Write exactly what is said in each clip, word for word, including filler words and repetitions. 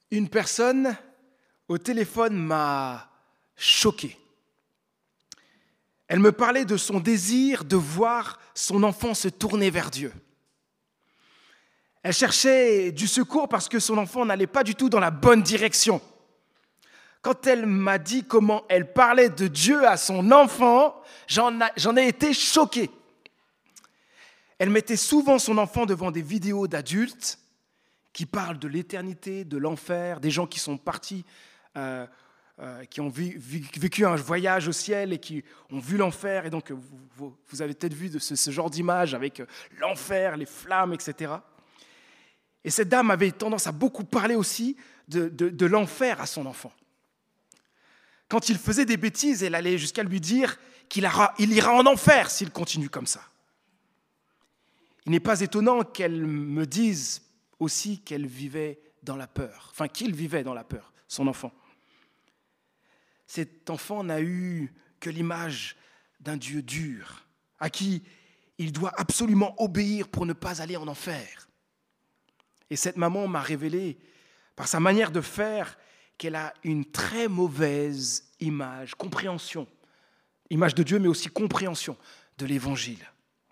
Une personne au téléphone m'a choqué. Elle me parlait de son désir de voir son enfant se tourner vers Dieu. Elle cherchait du secours parce que son enfant n'allait pas du tout dans la bonne direction. Quand elle m'a dit comment elle parlait de Dieu à son enfant, j'en, a, j'en ai été choqué. Elle mettait souvent son enfant devant des vidéos d'adultes qui parlent de l'éternité, de l'enfer, des gens qui sont partis, euh, euh, qui ont vu, vu, vécu un voyage au ciel et qui ont vu l'enfer. Et donc, vous, vous, vous avez peut-être vu de ce, ce genre d'image avec l'enfer, les flammes, et cetera. Et cette dame avait tendance à beaucoup parler aussi de, de, de l'enfer à son enfant. Quand il faisait des bêtises, elle allait jusqu'à lui dire qu'il ira, il ira en enfer s'il continue comme ça. Il n'est pas étonnant qu'elle me dise aussi qu'elle vivait dans la peur, enfin qu'il vivait dans la peur, son enfant. Cet enfant n'a eu que l'image d'un Dieu dur, à qui il doit absolument obéir pour ne pas aller en enfer. Et cette maman m'a révélé, par sa manière de faire, qu'elle a une très mauvaise image, compréhension, image de Dieu, mais aussi compréhension de l'Évangile.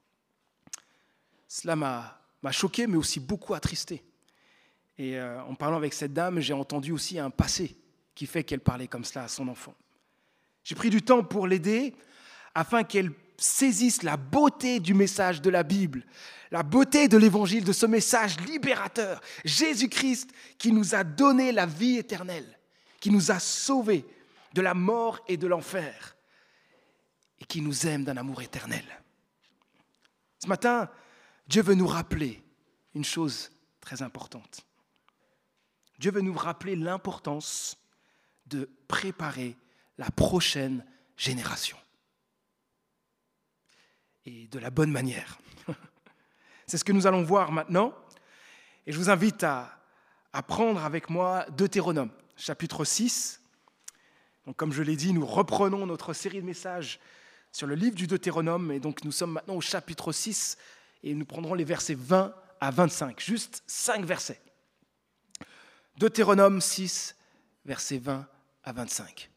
Cela m'a, m'a choqué, mais aussi beaucoup attristé. Et euh, en parlant avec cette dame, j'ai entendu aussi un passé qui fait qu'elle parlait comme cela à son enfant. J'ai pris du temps pour l'aider afin qu'elle saisisse la beauté du message de la Bible, la beauté de l'Évangile, de ce message libérateur, Jésus-Christ qui nous a donné la vie éternelle, qui nous a sauvés de la mort et de l'enfer et qui nous aime d'un amour éternel. Ce matin, Dieu veut nous rappeler une chose très importante. Dieu veut nous rappeler l'importance de préparer la prochaine génération. Et de la bonne manière. C'est ce que nous allons voir maintenant. Et je vous invite à, à prendre avec moi Deutéronome, chapitre six. Donc, comme je l'ai dit, nous reprenons notre série de messages sur le livre du Deutéronome. Et donc, nous sommes maintenant au chapitre six et nous prendrons les versets vingt à vingt-cinq. Juste cinq versets. Deutéronome six, versets vingt à vingt-cinq.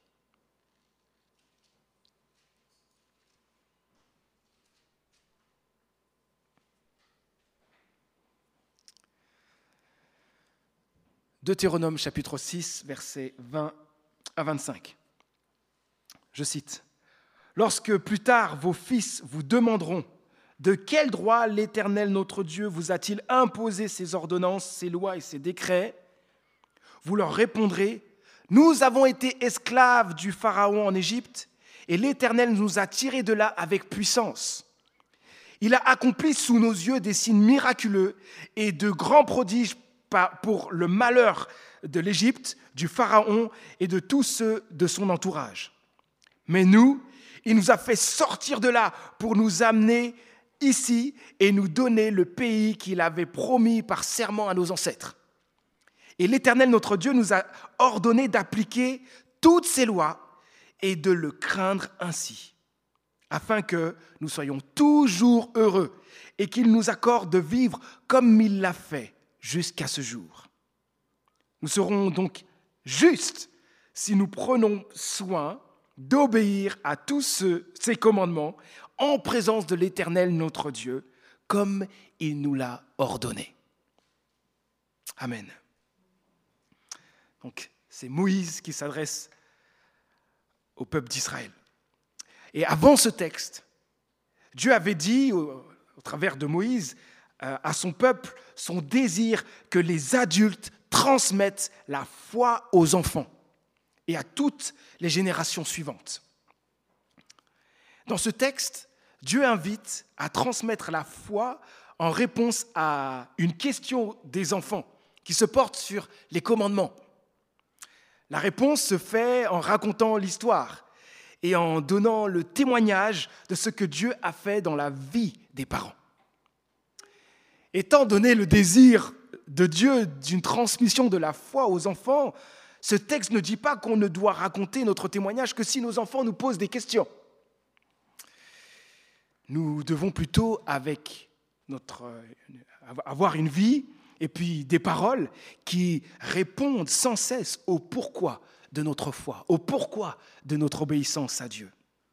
Deutéronome chapitre six, versets vingt à vingt-cinq. Je cite. « Lorsque plus tard vos fils vous demanderont de quel droit l'Éternel notre Dieu vous a-t-il imposé ces ordonnances, ces lois et ces décrets, vous leur répondrez, nous avons été esclaves du Pharaon en Égypte et l'Éternel nous a tirés de là avec puissance. Il a accompli sous nos yeux des signes miraculeux et de grands prodiges pour le malheur de l'Égypte, du Pharaon et de tous ceux de son entourage. Mais nous, il nous a fait sortir de là pour nous amener ici et nous donner le pays qu'il avait promis par serment à nos ancêtres. Et l'Éternel, notre Dieu, nous a ordonné d'appliquer toutes ces lois et de le craindre ainsi, afin que nous soyons toujours heureux et qu'il nous accorde de vivre comme il l'a fait jusqu'à ce jour. Nous serons donc justes si nous prenons soin d'obéir à tous ce, ces commandements en présence de l'Éternel notre Dieu, comme il nous l'a ordonné. Amen. Donc, c'est Moïse qui s'adresse au peuple d'Israël. Et avant ce texte, Dieu avait dit, au, au travers de Moïse, euh, à son peuple, son désir que les adultes transmettent la foi aux enfants et à toutes les générations suivantes. Dans ce texte, Dieu invite à transmettre la foi en réponse à une question des enfants qui se porte sur les commandements. La réponse se fait en racontant l'histoire et en donnant le témoignage de ce que Dieu a fait dans la vie des parents. Étant donné le désir de Dieu d'une transmission de la foi aux enfants, ce texte ne dit pas qu'on ne doit raconter notre témoignage que si nos enfants nous posent des questions. Nous devons plutôt avec notre, avoir une vie et puis des paroles qui répondent sans cesse au pourquoi de notre foi, au pourquoi de notre obéissance à Dieu.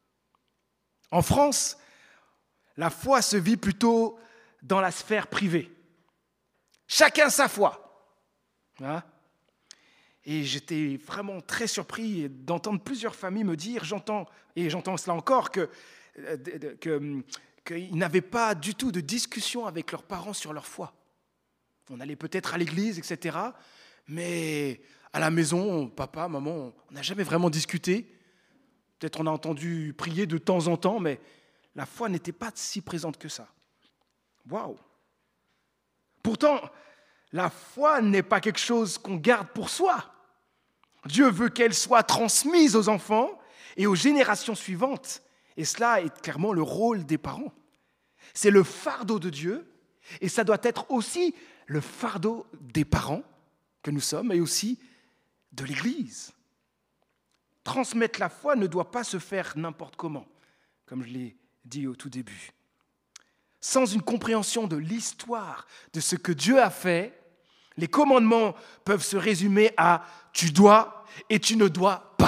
En France, la foi se vit plutôt dans la sphère privée. Chacun sa foi. Hein? Et j'étais vraiment très surpris d'entendre plusieurs familles me dire, j'entends, et j'entends cela encore, que, que, qu'ils n'avaient pas du tout de discussion avec leurs parents sur leur foi. On allait peut-être à l'église, et cetera, mais à la maison, papa, maman, on n'a jamais vraiment discuté. Peut-être on a entendu prier de temps en temps, mais la foi n'était pas si présente que ça. Waouh! Pourtant, la foi n'est pas quelque chose qu'on garde pour soi. Dieu veut qu'elle soit transmise aux enfants et aux générations suivantes. Et cela est clairement le rôle des parents. C'est le fardeau de Dieu et ça doit être aussi le fardeau des parents que nous sommes et aussi de l'Église. Transmettre la foi ne doit pas se faire n'importe comment, comme je l'ai dit au tout début. Sans une compréhension de l'histoire de ce que Dieu a fait, les commandements peuvent se résumer à « tu dois » et « tu ne dois pas ».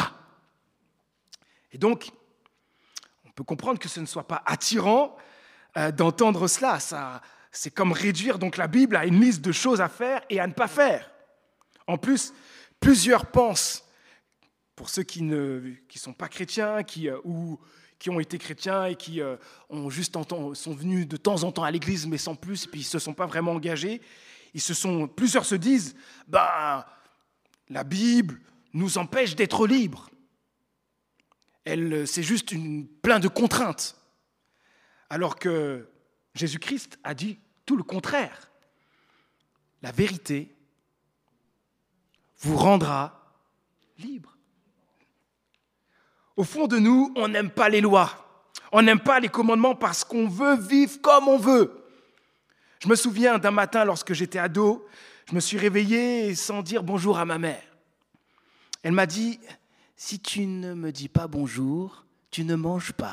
Et donc, on peut comprendre que ce ne soit pas attirant euh, d'entendre cela. Ça, c'est comme réduire donc la Bible à une liste de choses à faire et à ne pas faire. En plus, plusieurs pensent, pour ceux qui ne qui sont pas chrétiens qui, euh, ou qui ont été chrétiens et qui euh, ont juste enten- sont venus de temps en temps à l'église, mais sans plus, et puis ils ne se sont pas vraiment engagés, ils se sont, plusieurs se disent ben, « la Bible nous empêche d'être libres. Elle, c'est juste une, plein de contraintes. » Alors que Jésus-Christ a dit tout le contraire. La vérité vous rendra libre. Au fond de nous, on n'aime pas les lois. On n'aime pas les commandements parce qu'on veut vivre comme on veut. Je me souviens d'un matin, lorsque j'étais ado, je me suis réveillé sans dire bonjour à ma mère. Elle m'a dit « Si tu ne me dis pas bonjour, tu ne manges pas. »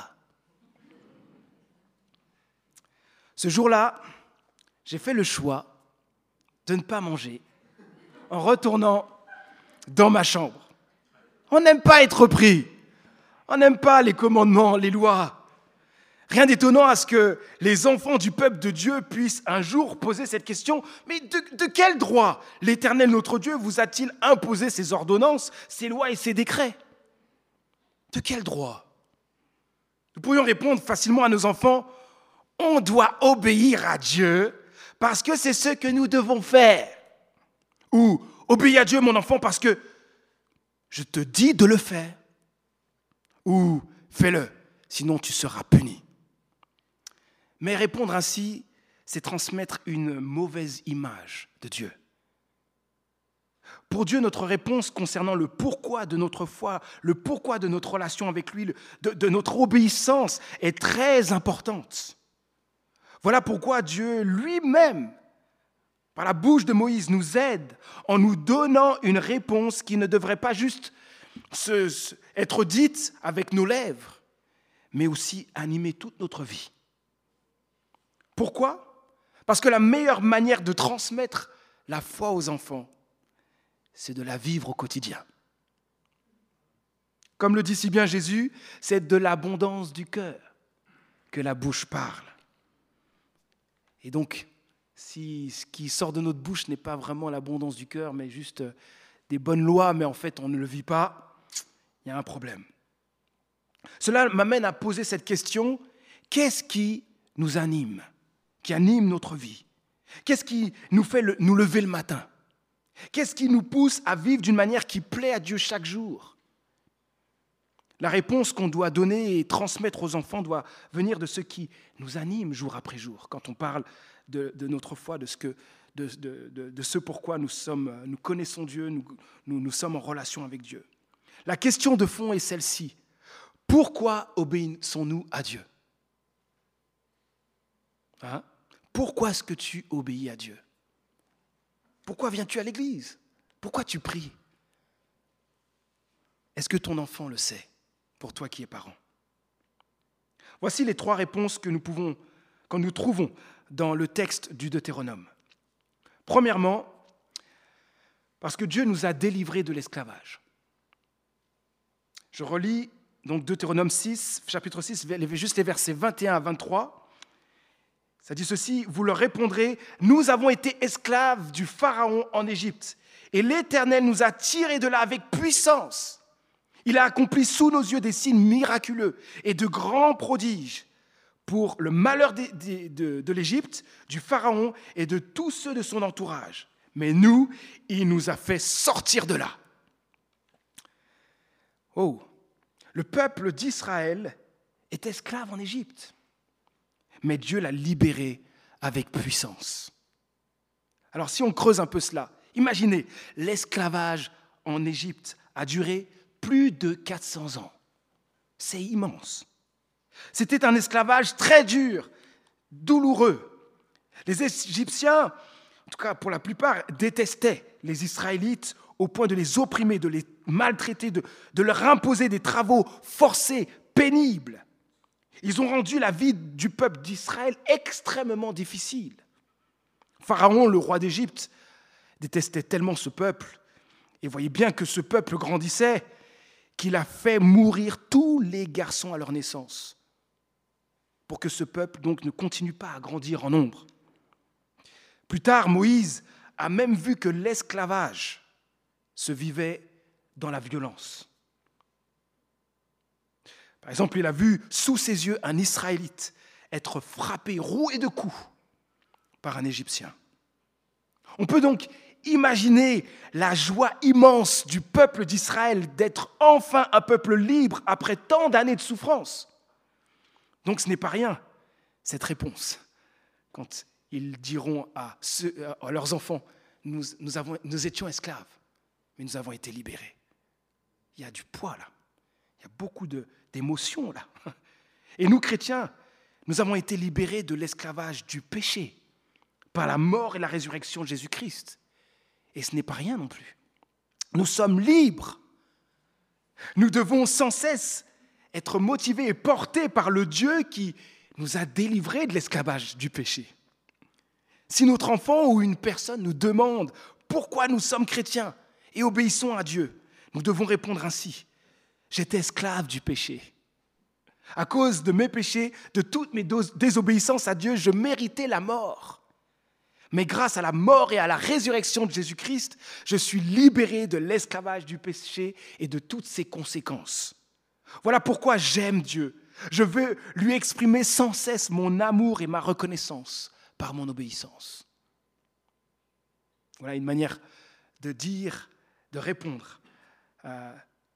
Ce jour-là, j'ai fait le choix de ne pas manger en retournant dans ma chambre. On n'aime pas être pris. On n'aime pas les commandements, les lois. Rien d'étonnant à ce que les enfants du peuple de Dieu puissent un jour poser cette question. Mais de, de quel droit l'Éternel notre Dieu vous a-t-il imposé ces ordonnances, ces lois et ces décrets? De quel droit? Nous pourrions répondre facilement à nos enfants, on doit obéir à Dieu parce que c'est ce que nous devons faire. Ou obéis à Dieu, mon enfant, parce que je te dis de le faire. Ou fais-le, sinon tu seras puni. Mais répondre ainsi, c'est transmettre une mauvaise image de Dieu. Pour Dieu, notre réponse concernant le pourquoi de notre foi, le pourquoi de notre relation avec lui, de, de notre obéissance est très importante. Voilà pourquoi Dieu lui-même, par la bouche de Moïse, nous aide en nous donnant une réponse qui ne devrait pas juste se, se, être dite avec nos lèvres, mais aussi animer toute notre vie. Pourquoi? Parce que la meilleure manière de transmettre la foi aux enfants, c'est de la vivre au quotidien. Comme le dit si bien Jésus, c'est de l'abondance du cœur que la bouche parle. Et donc, si ce qui sort de notre bouche n'est pas vraiment l'abondance du cœur, mais juste des bonnes lois, mais en fait on ne le vit pas, il y a un problème. Cela m'amène à poser cette question, qu'est-ce qui nous anime, qui anime notre vie? Qu'est-ce qui nous fait le, nous lever le matin? Qu'est-ce qui nous pousse à vivre d'une manière qui plaît à Dieu chaque jour? La réponse qu'on doit donner et transmettre aux enfants doit venir de ce qui nous anime jour après jour. Quand on parle de, de notre foi, de ce, que, de, de, de, de ce pourquoi nous, sommes, nous connaissons Dieu, nous, nous, nous sommes en relation avec Dieu. La question de fond est celle-ci. Pourquoi obéissons-nous à Dieu? Hein? Pourquoi est-ce que tu obéis à Dieu? Pourquoi viens-tu à l'église? Pourquoi tu pries? Est-ce que ton enfant le sait, pour toi qui es parent? Voici les trois réponses que nous pouvons, que nous trouvons dans le texte du Deutéronome. Premièrement, parce que Dieu nous a délivrés de l'esclavage. Je relis donc Deutéronome six, chapitre six, juste les versets vingt et un à vingt-trois. Ça dit ceci, vous leur répondrez, nous avons été esclaves du Pharaon en Égypte, et l'Éternel nous a tirés de là avec puissance. Il a accompli sous nos yeux des signes miraculeux et de grands prodiges pour le malheur de, de, de, de l'Égypte, du Pharaon et de tous ceux de son entourage. Mais nous, il nous a fait sortir de là. Oh, le peuple d'Israël est esclave en Égypte. Mais Dieu l'a libéré avec puissance. Alors si on creuse un peu cela, imaginez, l'esclavage en Égypte a duré plus de quatre cents ans. C'est immense. C'était un esclavage très dur, douloureux. Les Égyptiens, en tout cas pour la plupart, détestaient les Israélites au point de les opprimer, de les maltraiter, de, de leur imposer des travaux forcés, pénibles. Ils ont rendu la vie du peuple d'Israël extrêmement difficile. Pharaon, le roi d'Égypte, détestait tellement ce peuple et voyait bien que ce peuple grandissait qu'il a fait mourir tous les garçons à leur naissance pour que ce peuple donc ne continue pas à grandir en nombre. Plus tard, Moïse a même vu que l'esclavage se vivait dans la violence. Par exemple, il a vu sous ses yeux un Israélite être frappé, roué de coups par un Égyptien. On peut donc imaginer la joie immense du peuple d'Israël d'être enfin un peuple libre après tant d'années de souffrance. Donc ce n'est pas rien, cette réponse, quand ils diront à, ceux, à leurs enfants, nous, nous, avons, nous étions esclaves, mais nous avons été libérés. Il y a du poids là, il y a beaucoup de, d'émotions là. Et nous, chrétiens, nous avons été libérés de l'esclavage du péché par la mort et la résurrection de Jésus-Christ. Et ce n'est pas rien non plus. Nous sommes libres. Nous devons sans cesse être motivés et portés par le Dieu qui nous a délivrés de l'esclavage du péché. Si notre enfant ou une personne nous demande pourquoi nous sommes chrétiens et obéissons à Dieu, nous devons répondre ainsi. J'étais esclave du péché. À cause de mes péchés, de toutes mes désobéissances à Dieu, je méritais la mort. Mais grâce à la mort et à la résurrection de Jésus-Christ, je suis libéré de l'esclavage du péché et de toutes ses conséquences. Voilà pourquoi j'aime Dieu. Je veux lui exprimer sans cesse mon amour et ma reconnaissance par mon obéissance. Voilà une manière de dire, de répondre euh,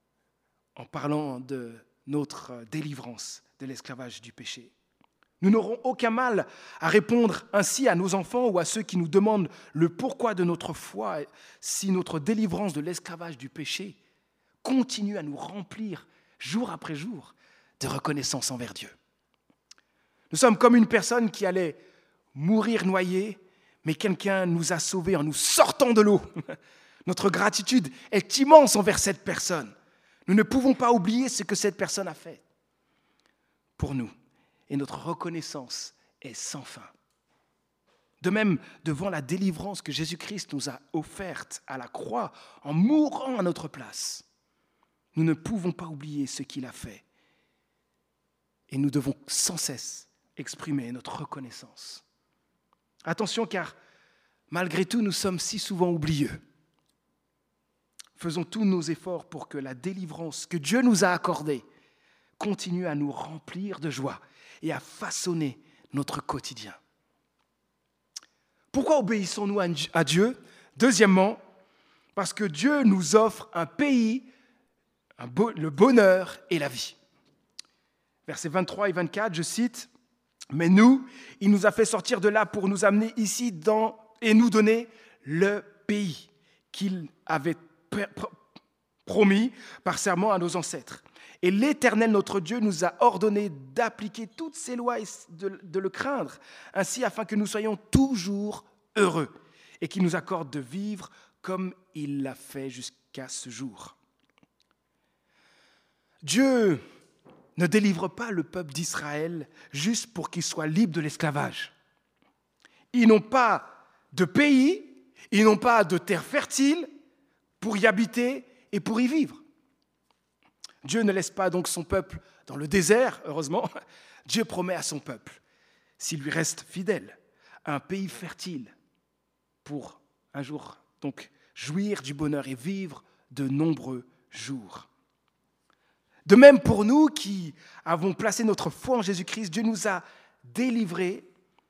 en parlant de notre délivrance de l'esclavage du péché. Nous n'aurons aucun mal à répondre ainsi à nos enfants ou à ceux qui nous demandent le pourquoi de notre foi si notre délivrance de l'esclavage du péché continue à nous remplir jour après jour de reconnaissance envers Dieu. Nous sommes comme une personne qui allait mourir noyée, mais quelqu'un nous a sauvés en nous sortant de l'eau. Notre gratitude est immense envers cette personne. Nous ne pouvons pas oublier ce que cette personne a fait pour nous. Et notre reconnaissance est sans fin. De même, devant la délivrance que Jésus-Christ nous a offerte à la croix en mourant à notre place, nous ne pouvons pas oublier ce qu'il a fait. Et nous devons sans cesse exprimer notre reconnaissance. Attention, car malgré tout, nous sommes si souvent oublieux. Faisons tous nos efforts pour que la délivrance que Dieu nous a accordée continue à nous remplir de joie et à façonner notre quotidien. Pourquoi obéissons-nous à Dieu ? Deuxièmement, parce que Dieu nous offre un pays, un beau, le bonheur et la vie. Versets vingt-trois et vingt-quatre, je cite, « Mais nous, il nous a fait sortir de là pour nous amener ici dans, et nous donner le pays qu'il avait promis par serment à nos ancêtres. Et l'Éternel, notre Dieu, nous a ordonné d'appliquer toutes ces lois et de, de le craindre, ainsi afin que nous soyons toujours heureux et qu'il nous accorde de vivre comme il l'a fait jusqu'à ce jour. » Dieu ne délivre pas le peuple d'Israël juste pour qu'il soit libre de l'esclavage. Ils n'ont pas de pays Ils n'ont pas de terre fertile pour y habiter et pour y vivre. Dieu ne laisse pas donc son peuple dans le désert, heureusement. Dieu promet à son peuple, s'il lui reste fidèle, un pays fertile pour un jour donc jouir du bonheur et vivre de nombreux jours. De même pour nous qui avons placé notre foi en Jésus-Christ, Dieu nous a délivrés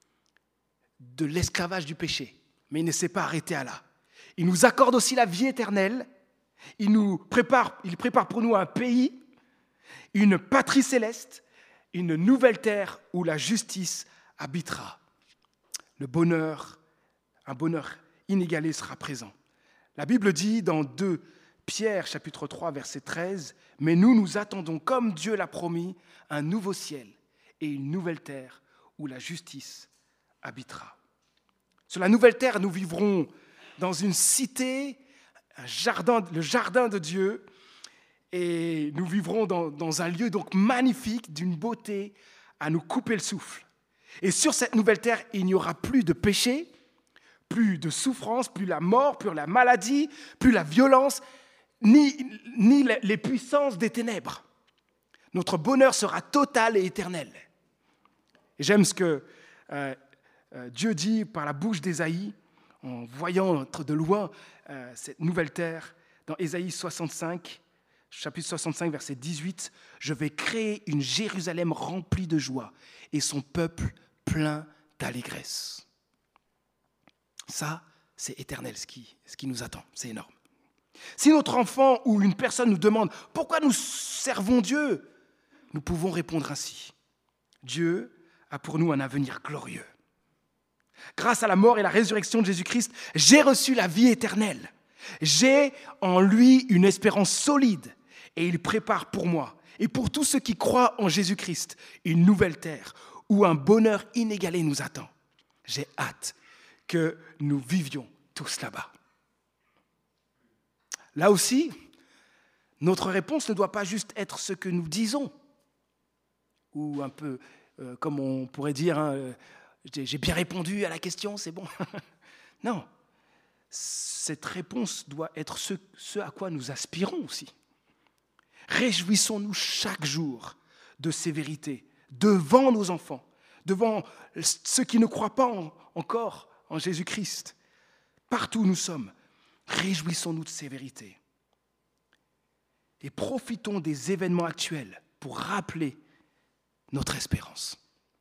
de l'esclavage du péché. Mais il ne s'est pas arrêté à là. Il nous accorde aussi la vie éternelle. Il nous prépare, il prépare pour nous un pays, une patrie céleste, une nouvelle terre où la justice habitera. Le bonheur, un bonheur inégalé sera présent. La Bible dit dans deux Pierre, chapitre trois, verset treize, « Mais nous, nous attendons, comme Dieu l'a promis, un nouveau ciel et une nouvelle terre où la justice habitera. » Sur la nouvelle terre, nous vivrons dans une cité, un jardin, le jardin de Dieu, et nous vivrons dans, dans un lieu donc magnifique, d'une beauté à nous couper le souffle. Et sur cette nouvelle terre, il n'y aura plus de péché, plus de souffrance, plus la mort, plus la maladie, plus la violence, ni, ni les puissances des ténèbres. Notre bonheur sera total et éternel. Et j'aime ce que euh, euh, Dieu dit par la bouche d'Ésaïe, en voyant de loin euh, cette nouvelle terre, dans Ésaïe soixante-cinq, chapitre soixante-cinq, verset dix-huit, « Je vais créer une Jérusalem remplie de joie et son peuple plein d'allégresse. » Ça, c'est éternel ce qui, ce qui nous attend, c'est énorme. Si notre enfant ou une personne nous demande « Pourquoi nous servons Dieu ?» nous pouvons répondre ainsi. Dieu a pour nous un avenir glorieux. Grâce à la mort et la résurrection de Jésus-Christ, j'ai reçu la vie éternelle. J'ai en lui une espérance solide et il prépare pour moi et pour tous ceux qui croient en Jésus-Christ une nouvelle terre où un bonheur inégalé nous attend. J'ai hâte que nous vivions tous là-bas. Là aussi, notre réponse ne doit pas juste être ce que nous disons, ou un peu euh, comme on pourrait dire, hein, euh, j'ai bien répondu à la question, c'est bon. Non, cette réponse doit être ce, ce à quoi nous aspirons aussi. Réjouissons-nous chaque jour de ces vérités, devant nos enfants, devant ceux qui ne croient pas en, encore en Jésus-Christ. Partout où nous sommes, réjouissons-nous de ces vérités. Et profitons des événements actuels pour rappeler notre espérance.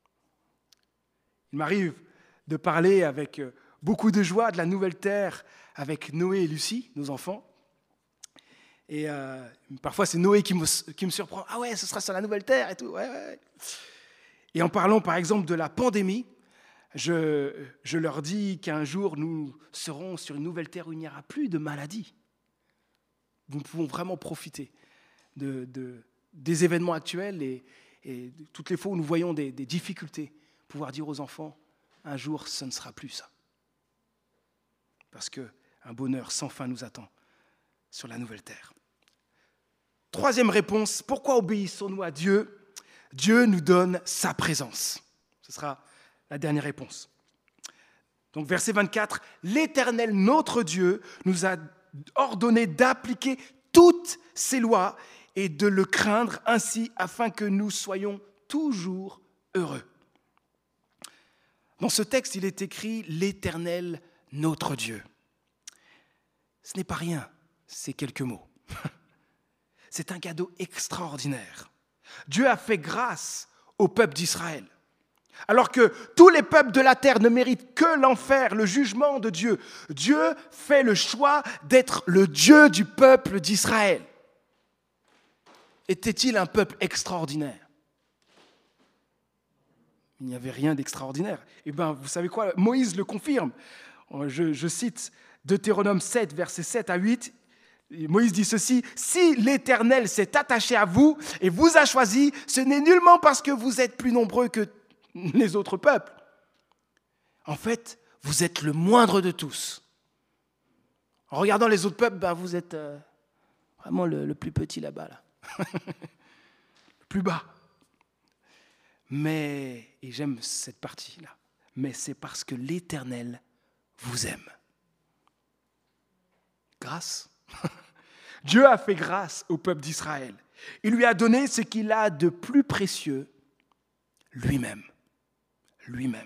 Il m'arrive de parler avec beaucoup de joie de la nouvelle terre avec Noé et Lucie, nos enfants. Et euh, parfois, c'est Noé qui me, qui me surprend. « Ah ouais, ce sera sur la nouvelle terre et tout. Ouais, ouais. » Et en parlant, par exemple, de la pandémie, je, je leur dis qu'un jour, nous serons sur une nouvelle terre où il n'y aura plus de maladie. Nous pouvons vraiment profiter de, de, des événements actuels et, et toutes les fois où nous voyons des, des difficultés, pouvoir dire aux enfants, un jour, ce ne sera plus ça. Parce qu'un bonheur sans fin nous attend sur la nouvelle terre. Troisième réponse, pourquoi obéissons-nous à Dieu ? Dieu nous donne sa présence. Ce sera la dernière réponse. Donc verset vingt-quatre, « L'Éternel, notre Dieu, nous a ordonné d'appliquer toutes ses lois et de le craindre ainsi afin que nous soyons toujours heureux. » Dans ce texte, il est écrit « L'Éternel, notre Dieu ». Ce n'est pas rien, c'est quelques mots. C'est un cadeau extraordinaire. Dieu a fait grâce au peuple d'Israël. Alors que tous les peuples de la terre ne méritent que l'enfer, le jugement de Dieu, Dieu fait le choix d'être le Dieu du peuple d'Israël. Était-il un peuple extraordinaire ? Il n'y avait rien d'extraordinaire. Eh bien, vous savez quoi ? Moïse le confirme. Je, je cite Deutéronome sept, versets sept à huit. Moïse dit ceci, « Si l'Éternel s'est attaché à vous et vous a choisi, ce n'est nullement parce que vous êtes plus nombreux que les autres peuples. En fait, vous êtes le moindre de tous. En regardant les autres peuples, ben vous êtes euh, vraiment le, le plus petit là-bas, là. Le plus bas. Mais, et j'aime cette partie-là, mais c'est parce que l'Éternel vous aime. Grâce. Dieu a fait grâce au peuple d'Israël. Il lui a donné ce qu'il a de plus précieux, lui-même. Lui-même.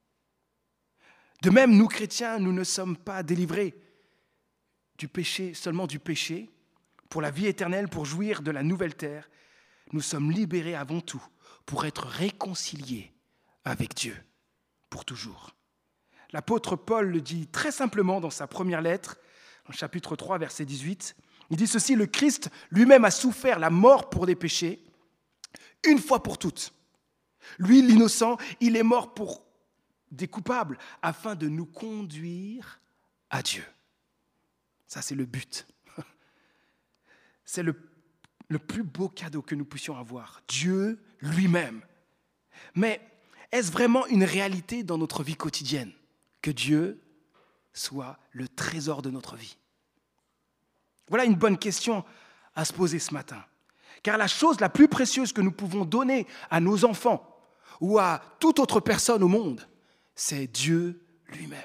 De même, nous chrétiens, nous ne sommes pas délivrés du péché, seulement du péché, pour la vie éternelle, pour jouir de la nouvelle terre. Nous sommes libérés avant tout pour être réconciliés avec Dieu, pour toujours. L'apôtre Paul le dit très simplement dans sa première lettre, en chapitre trois, verset dix-huit. Il dit ceci, « Le Christ lui-même a souffert la mort pour des péchés, une fois pour toutes. Lui, l'innocent, il est mort pour des coupables, afin de nous conduire à Dieu. » Ça, c'est le but. C'est le, le plus beau cadeau que nous puissions avoir. Dieu lui-même. Mais est-ce vraiment une réalité dans notre vie quotidienne que Dieu soit le trésor de notre vie? Voilà une bonne question à se poser ce matin. Car la chose la plus précieuse que nous pouvons donner à nos enfants ou à toute autre personne au monde, c'est Dieu lui-même.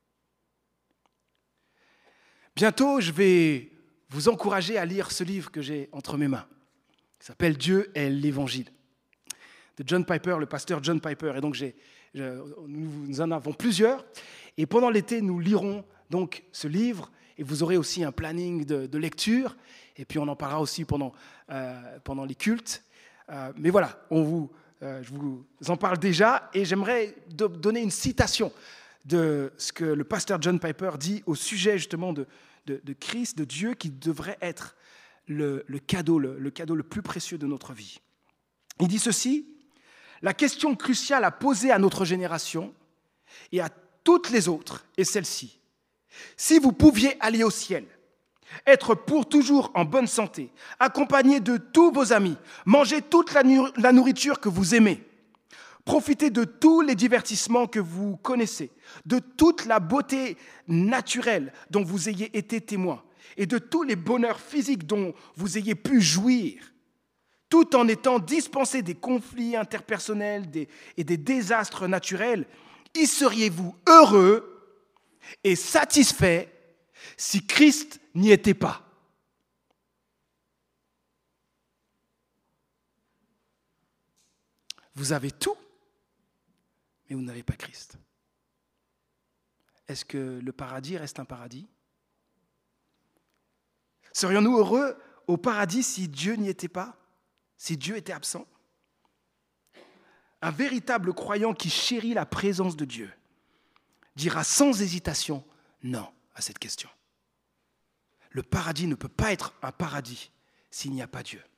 Bientôt, je vais vous encourager à lire ce livre que j'ai entre mes mains. Il s'appelle « Dieu est l'Évangile » de John Piper, le pasteur John Piper. Et donc, j'ai, je, nous en avons plusieurs. Et pendant l'été, nous lirons donc ce livre. Et vous aurez aussi un planning de, de lecture. Et puis, on en parlera aussi pendant, euh, pendant les cultes. Euh, mais voilà, on vous, euh, je vous en parle déjà. Et j'aimerais do- donner une citation de ce que le pasteur John Piper dit au sujet justement de, de, de Christ, de Dieu, qui devrait être le, le, cadeau, le, le cadeau le plus précieux de notre vie. Il dit ceci, « La question cruciale à poser à notre génération et à toutes les autres est celle-ci. Si vous pouviez aller au ciel, être pour toujours en bonne santé, accompagné de tous vos amis, manger toute la, nu- la nourriture que vous aimez, profiter de tous les divertissements que vous connaissez, de toute la beauté naturelle dont vous ayez été témoin et de tous les bonheurs physiques dont vous ayez pu jouir, tout en étant dispensé des conflits interpersonnels des, et des désastres naturels, y seriez-vous heureux et satisfait si Christ n'y était pas? Vous avez tout, mais vous n'avez pas Christ. Est-ce que le paradis reste un paradis? Serions-nous heureux au paradis si Dieu n'y était pas? Si Dieu était absent? Un véritable croyant qui chérit la présence de Dieu dira sans hésitation non à cette question. Le paradis ne peut pas être un paradis s'il n'y a pas Dieu.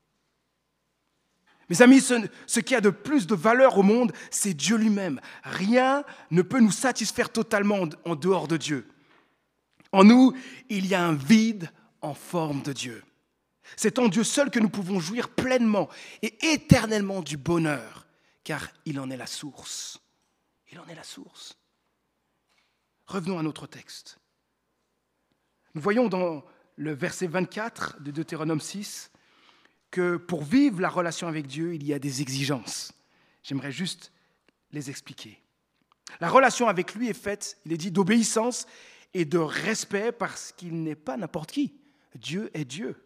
Mes amis, ce, ce qui a de plus de valeur au monde, c'est Dieu lui-même. Rien ne peut nous satisfaire totalement en dehors de Dieu. En nous, il y a un vide en forme de Dieu. C'est en Dieu seul que nous pouvons jouir pleinement et éternellement du bonheur, car il en est la source. Il en est la source. Revenons à notre texte. Nous voyons dans le verset vingt-quatre de Deutéronome six que pour vivre la relation avec Dieu, il y a des exigences. J'aimerais juste les expliquer. La relation avec lui est faite, il est dit, d'obéissance et de respect parce qu'il n'est pas n'importe qui. Dieu est Dieu.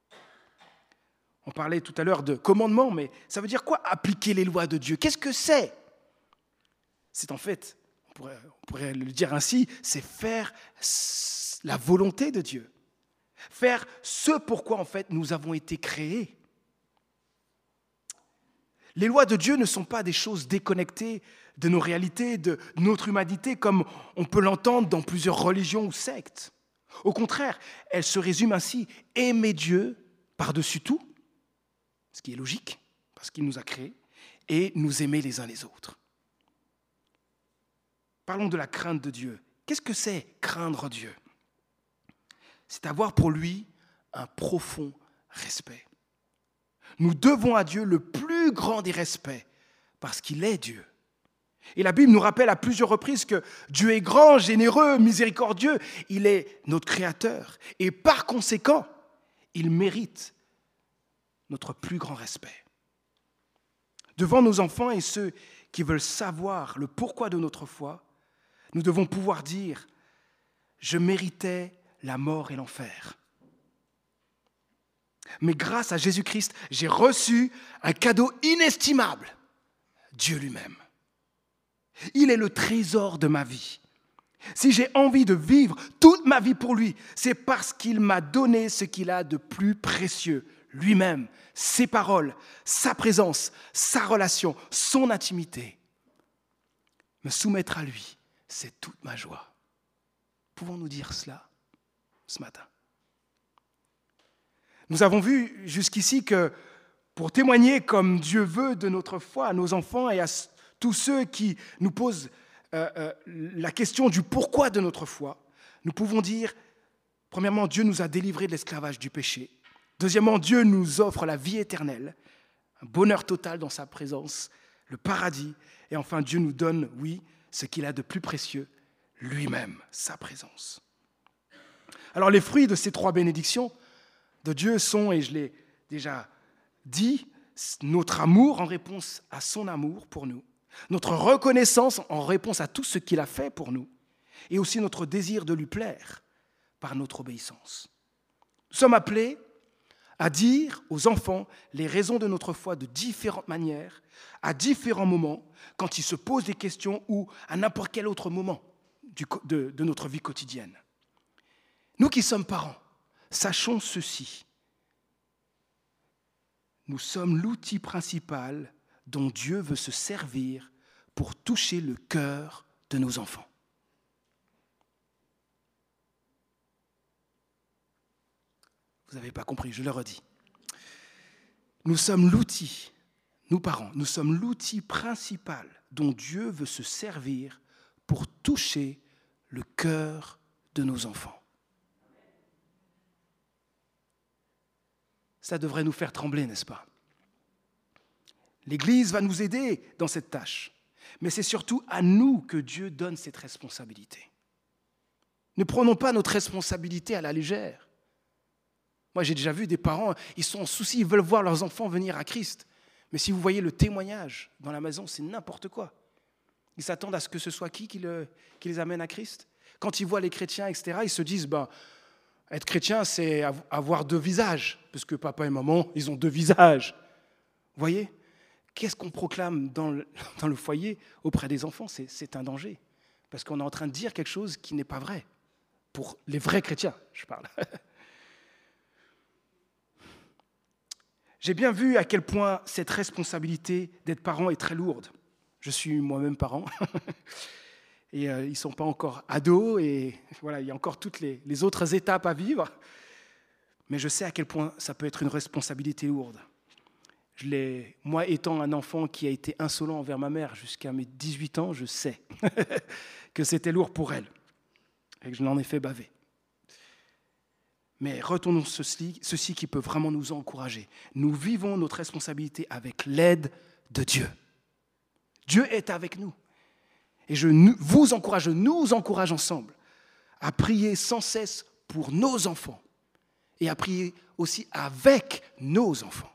On parlait tout à l'heure de commandement, mais ça veut dire quoi appliquer les lois de Dieu? Qu'est-ce que c'est? C'est en fait, on pourrait, on pourrait le dire ainsi, c'est faire la volonté de Dieu. Faire ce pourquoi en fait nous avons été créés. Les lois de Dieu ne sont pas des choses déconnectées de nos réalités, de notre humanité, comme on peut l'entendre dans plusieurs religions ou sectes. Au contraire, elles se résument ainsi, aimer Dieu par-dessus tout, ce qui est logique, parce qu'il nous a créés, et nous aimer les uns les autres. Parlons de la crainte de Dieu. Qu'est-ce que c'est craindre Dieu? C'est avoir pour lui un profond respect. Nous devons à Dieu le plus grand des respects, parce qu'il est Dieu. Et la Bible nous rappelle à plusieurs reprises que Dieu est grand, généreux, miséricordieux. Il est notre Créateur. Et par conséquent, il mérite notre plus grand respect. Devant nos enfants et ceux qui veulent savoir le pourquoi de notre foi, nous devons pouvoir dire « Je méritais la mort et l'enfer. Mais grâce à Jésus-Christ, j'ai reçu un cadeau inestimable, Dieu lui-même. Il est le trésor de ma vie. Si j'ai envie de vivre toute ma vie pour lui, c'est parce qu'il m'a donné ce qu'il a de plus précieux, lui-même, ses paroles, sa présence, sa relation, son intimité. Me soumettre à lui, c'est toute ma joie. Pouvons-nous dire cela ce matin? Nous avons vu jusqu'ici que pour témoigner comme Dieu veut de notre foi à nos enfants et à tous ceux qui nous posent euh, euh, la question du pourquoi de notre foi, nous pouvons dire, premièrement, Dieu nous a délivrés de l'esclavage du péché. Deuxièmement, Dieu nous offre la vie éternelle, un bonheur total dans sa présence, le paradis. Et enfin, Dieu nous donne, oui, ce qu'il a de plus précieux, lui-même, sa présence. Alors les fruits de ces trois bénédictions de Dieu sont, et je l'ai déjà dit, notre amour en réponse à son amour pour nous, notre reconnaissance en réponse à tout ce qu'il a fait pour nous, et aussi notre désir de lui plaire par notre obéissance. Nous sommes appelés à dire aux enfants les raisons de notre foi de différentes manières, à différents moments, quand ils se posent des questions ou à n'importe quel autre moment du, de, de notre vie quotidienne. Nous qui sommes parents, sachons ceci. Nous sommes l'outil principal dont Dieu veut se servir pour toucher le cœur de nos enfants. Vous n'avez pas compris, je le redis. Nous sommes l'outil, nous parents, nous sommes l'outil principal dont Dieu veut se servir pour toucher le cœur de nos enfants. Ça devrait nous faire trembler, n'est-ce pas? L'Église va nous aider dans cette tâche, mais c'est surtout à nous que Dieu donne cette responsabilité. Ne prenons pas notre responsabilité à la légère. Moi, j'ai déjà vu des parents, ils sont en souci, ils veulent voir leurs enfants venir à Christ. Mais si vous voyez le témoignage dans la maison, c'est n'importe quoi. Ils s'attendent à ce que ce soit qui qui, le, qui les amène à Christ. Quand ils voient les chrétiens, et cetera, ils se disent, ben, être chrétien, c'est avoir deux visages, parce que papa et maman, ils ont deux visages. Vous voyez? Qu'est-ce qu'on proclame dans le, dans le foyer auprès des enfants? C'est, c'est un danger, parce qu'on est en train de dire quelque chose qui n'est pas vrai. Pour les vrais chrétiens, je parle. J'ai bien vu à quel point cette responsabilité d'être parent est très lourde. Je suis moi-même parent. Et euh, ils ne sont pas encore ados, et voilà, il y a encore toutes les, les autres étapes à vivre. Mais je sais à quel point ça peut être une responsabilité lourde. Je l'ai, moi, étant un enfant qui a été insolent envers ma mère jusqu'à mes dix-huit ans, je sais que c'était lourd pour elle et que je l'en ai fait baver. Mais retenons ceci, ceci qui peut vraiment nous encourager. Nous vivons notre responsabilité avec l'aide de Dieu. Dieu est avec nous. Et je vous encourage, je nous encourage ensemble à prier sans cesse pour nos enfants et à prier aussi avec nos enfants.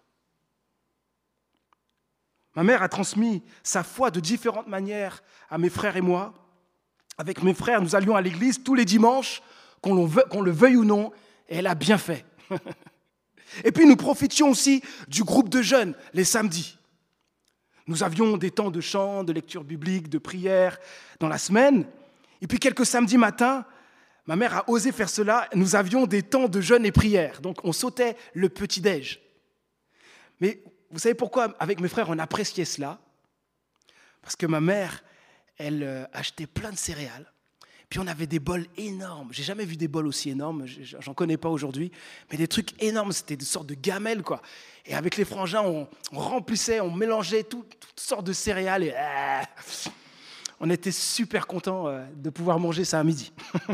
Ma mère a transmis sa foi de différentes manières à mes frères et moi. Avec mes frères, nous allions à l'église tous les dimanches, qu'on le, qu'on le veuille ou non, et elle a bien fait. Et puis nous profitions aussi du groupe de jeunes les samedis. Nous avions des temps de chant, de lecture biblique, de prière dans la semaine. Et puis quelques samedis matins, ma mère a osé faire cela. Nous avions des temps de jeûne et prière. Donc on sautait le petit-déj. Mais vous savez pourquoi, avec mes frères, on appréciait cela? Parce que ma mère, elle achetait plein de céréales. Puis on avait des bols énormes. J'ai jamais vu des bols aussi énormes. J'en connais pas aujourd'hui. Mais des trucs énormes. C'était des sortes de gamelles, quoi. Et avec les frangins, on, on remplissait, on mélangeait tout, toutes sortes de céréales. Et euh, on était super contents euh, de pouvoir manger ça à midi.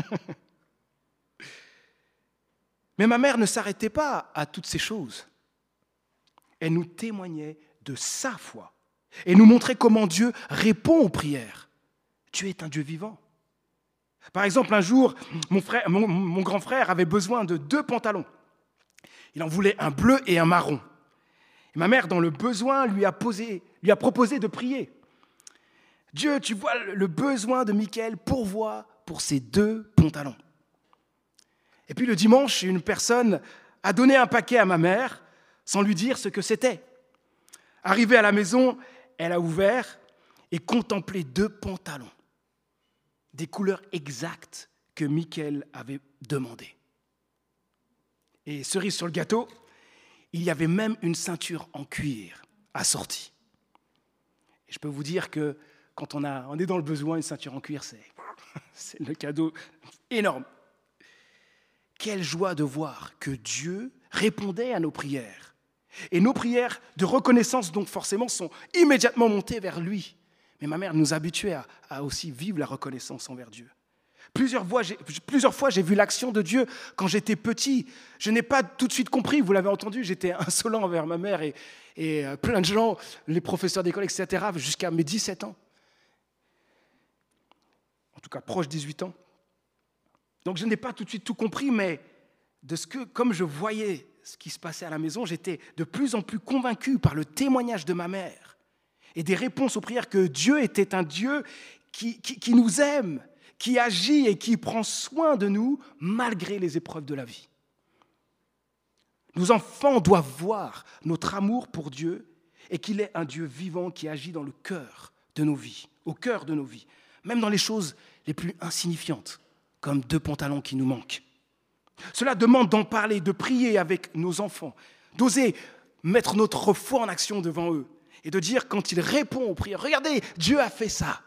Mais ma mère ne s'arrêtait pas à toutes ces choses. Elle nous témoignait de sa foi et nous montrait comment Dieu répond aux prières. Dieu est un Dieu vivant. Par exemple, un jour, mon, frère, mon, mon grand frère avait besoin de deux pantalons. Il en voulait un bleu et un marron. Et ma mère, dans le besoin, lui a, posé, lui a proposé de prier. Dieu, tu vois le besoin de Michael, pourvois pour ces deux pantalons. Et puis le dimanche, une personne a donné un paquet à ma mère sans lui dire ce que c'était. Arrivée à la maison, elle a ouvert et contemplé deux pantalons, des couleurs exactes que Mickaël avait demandées. Et cerise sur le gâteau, il y avait même une ceinture en cuir assortie. Et je peux vous dire que quand on, a, on est dans le besoin, une ceinture en cuir, c'est, c'est le cadeau énorme. Quelle joie de voir que Dieu répondait à nos prières. Et nos prières de reconnaissance, donc forcément, sont immédiatement montées vers lui. Mais ma mère nous habituait à, à aussi vivre la reconnaissance envers Dieu. Plusieurs fois, j'ai, plusieurs fois, j'ai vu l'action de Dieu quand j'étais petit. Je n'ai pas tout de suite compris, vous l'avez entendu, j'étais insolent envers ma mère et, et plein de gens, les professeurs d'école, et cetera, jusqu'à mes dix-sept ans. En tout cas, proche de dix-huit ans. Donc je n'ai pas tout de suite tout compris, mais de ce que, comme je voyais ce qui se passait à la maison, j'étais de plus en plus convaincu par le témoignage de ma mère et des réponses aux prières que Dieu était un Dieu qui, qui, qui nous aime, qui agit et qui prend soin de nous malgré les épreuves de la vie. Nos enfants doivent voir notre amour pour Dieu et qu'il est un Dieu vivant qui agit dans le cœur de nos vies, au cœur de nos vies, même dans les choses les plus insignifiantes, comme deux pantalons qui nous manquent. Cela demande d'en parler, de prier avec nos enfants, d'oser mettre notre foi en action devant eux et de dire quand ils répondent aux prières, regardez, Dieu a fait ça.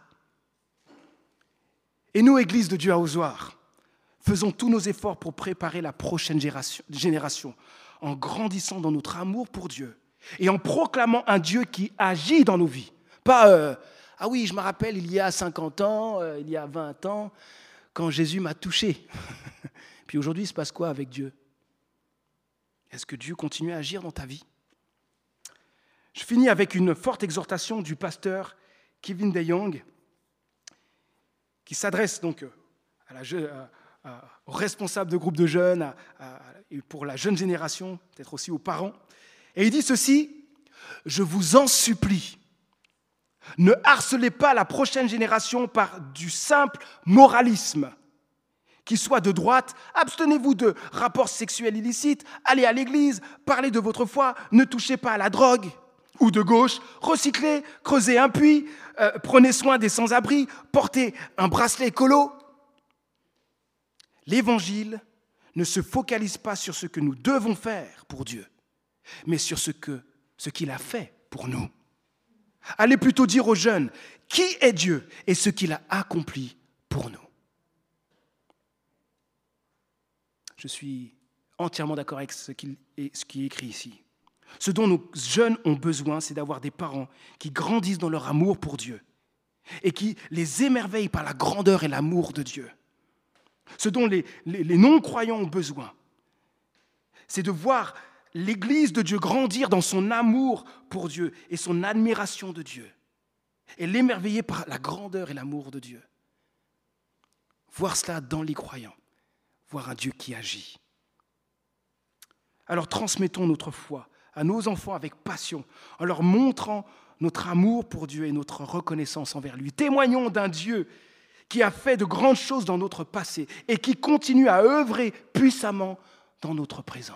Et nous, Église de Dieu à Ozoir, faisons tous nos efforts pour préparer la prochaine génération en grandissant dans notre amour pour Dieu et en proclamant un Dieu qui agit dans nos vies. Pas, euh, ah oui, je me rappelle, il y a cinquante ans, euh, il y a vingt ans, quand Jésus m'a touché. Puis aujourd'hui, il se passe quoi avec Dieu? Est-ce que Dieu continue à agir dans ta vie? Je finis avec une forte exhortation du pasteur Kevin DeYoung, qui s'adresse donc à la, à, à, aux responsables de groupes de jeunes, à, à, et pour la jeune génération, peut-être aussi aux parents. Et il dit ceci: « Je vous en supplie, ne harcelez pas la prochaine génération par du simple moralisme. Qu'il soit de droite, abstenez-vous de rapports sexuels illicites, allez à l'église, parlez de votre foi, ne touchez pas à la drogue. Ou de gauche, recyclez, creusez un puits, euh, prenez soin des sans-abri, portez un bracelet écolo. L'évangile ne se focalise pas sur ce que nous devons faire pour Dieu, mais sur ce, que, ce qu'il a fait pour nous. Allez plutôt dire aux jeunes qui est Dieu et ce qu'il a accompli pour nous. » Je suis entièrement d'accord avec ce qui est écrit ici. Ce dont nos jeunes ont besoin, c'est d'avoir des parents qui grandissent dans leur amour pour Dieu et qui les émerveillent par la grandeur et l'amour de Dieu. Ce dont les, les, les non-croyants ont besoin, c'est de voir l'Église de Dieu grandir dans son amour pour Dieu et son admiration de Dieu et l'émerveiller par la grandeur et l'amour de Dieu. Voir cela dans les croyants, voir un Dieu qui agit. Alors transmettons notre foi à nos enfants avec passion, en leur montrant notre amour pour Dieu et notre reconnaissance envers lui. Témoignons d'un Dieu qui a fait de grandes choses dans notre passé et qui continue à œuvrer puissamment dans notre présent.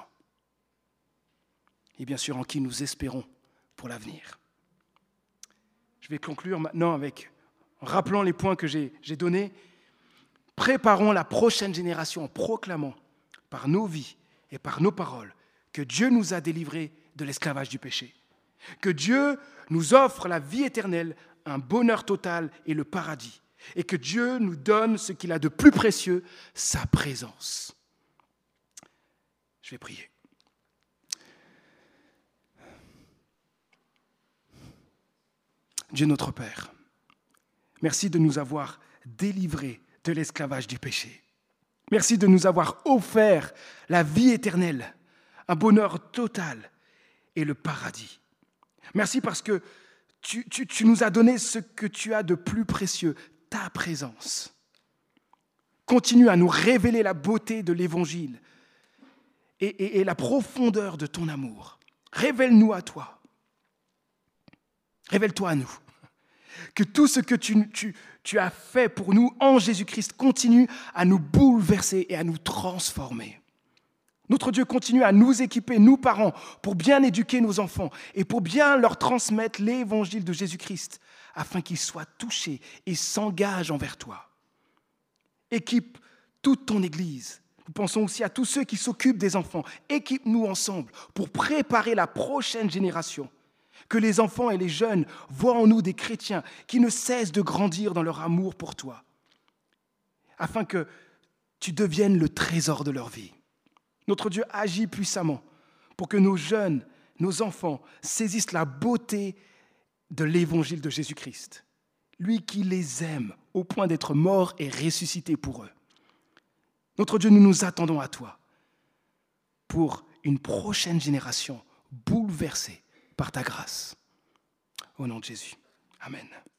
Et bien sûr, en qui nous espérons pour l'avenir. Je vais conclure maintenant avec, en rappelant les points que j'ai, j'ai donnés. Préparons la prochaine génération en proclamant par nos vies et par nos paroles que Dieu nous a délivrés de l'esclavage du péché, que Dieu nous offre la vie éternelle, un bonheur total et le paradis, et que Dieu nous donne ce qu'il a de plus précieux, sa présence. Je vais prier. Dieu notre Père, merci de nous avoir délivrés de l'esclavage du péché. Merci de nous avoir offert la vie éternelle, un bonheur total et le paradis. Merci parce que tu, tu, tu nous as donné ce que tu as de plus précieux, ta présence. Continue à nous révéler la beauté de l'Évangile et, et, et la profondeur de ton amour. Révèle-nous à toi. Révèle-toi à nous. Que tout ce que tu, tu, tu as fait pour nous en Jésus-Christ continue à nous bouleverser et à nous transformer. Notre Dieu continue à nous équiper, nous parents, pour bien éduquer nos enfants et pour bien leur transmettre l'évangile de Jésus-Christ, afin qu'ils soient touchés et s'engagent envers toi. Équipe toute ton Église. Nous pensons aussi à tous ceux qui s'occupent des enfants. Équipe-nous ensemble pour préparer la prochaine génération. Que les enfants et les jeunes voient en nous des chrétiens qui ne cessent de grandir dans leur amour pour toi, afin que tu deviennes le trésor de leur vie. Notre Dieu agit puissamment pour que nos jeunes, nos enfants saisissent la beauté de l'évangile de Jésus-Christ, lui qui les aime au point d'être mort et ressuscité pour eux. Notre Dieu, nous nous attendons à toi pour une prochaine génération bouleversée par ta grâce. Au nom de Jésus. Amen.